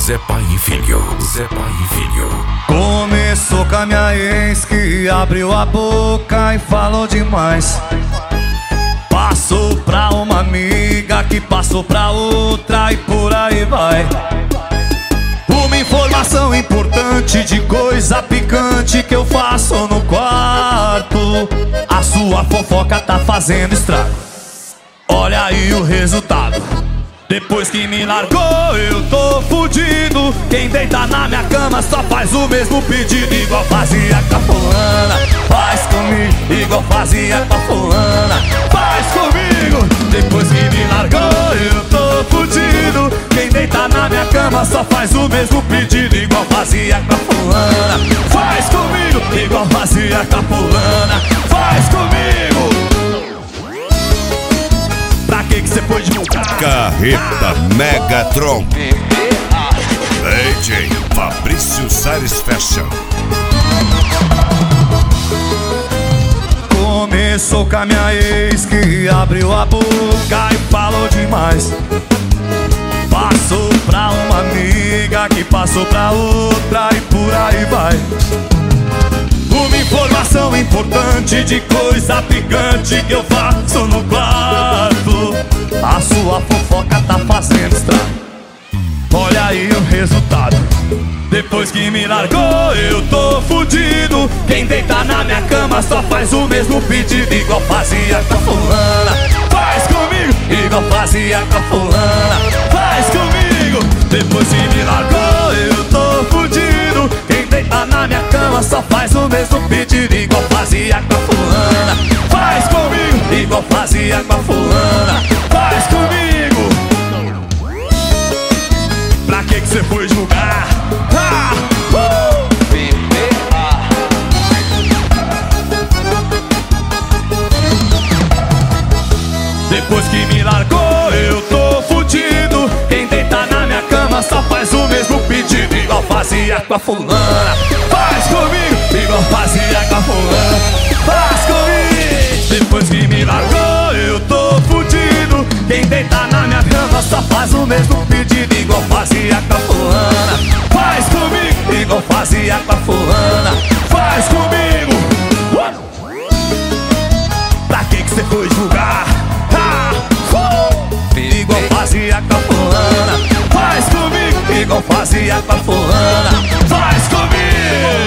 Zé Pai e Filho, Zé Pai e Filho. Começou com a minha ex que abriu a boca e falou demais. Passou pra uma amiga que passou pra outra e por aí vai. Uma informação importante de coisa picante que eu faço no quarto. A sua fofoca tá fazendo estrago. Olha aí o resultado. Depois que me largou eu tô fudido. Quem deita na minha cama só faz o mesmo pedido. Igual fazia com a fulana, faz comigo. Igual fazia com a fulana, faz comigo. Depois que me largou eu tô fudido. Quem deita na minha cama só faz o mesmo pedido. Igual fazia com a fulana, faz comigo. Igual fazia com a fulana, faz comigo. Pra que você foi divulgar? Carreta Megatron DJ Fabrício Salles Fashion. Começou com a minha ex que abriu a boca e falou demais. Passou pra uma amiga que passou pra outra e por aí vai. Uma informação importante de coisa picante que eu faço no quarto. A sua fofoca tá fazendo estrago. Olha aí o resultado. Depois que me largou eu tô fudido. Quem deita na minha cama só faz o mesmo pedido. Igual fazia com a fulana, faz comigo. Igual fazia com a fulana, faz comigo. Depois que me largou eu tô fudido. Quem deita na minha cama só faz o mesmo pedido. Igual fazia com a fulana, faz comigo. Igual fazia com a fulana, faz comigo. Pra que você foi julgar? Depois que me largou eu tô fudido. Quem deita na minha cama só faz o mesmo pedido. Igual fazia com a fulana, faz comigo. Igual fazia com a fulana, faz comigo. Depois que me largou eu tô fudido. Quem deita na minha cama só faz o mesmo pedido. Igual fazia com a fulana, faz comigo. Igual fazia com a fulana, faz comigo. Pra que você foi julgar? Igual fazia com a fulana, faz comigo. Igual fazia com a fulana, faz comigo.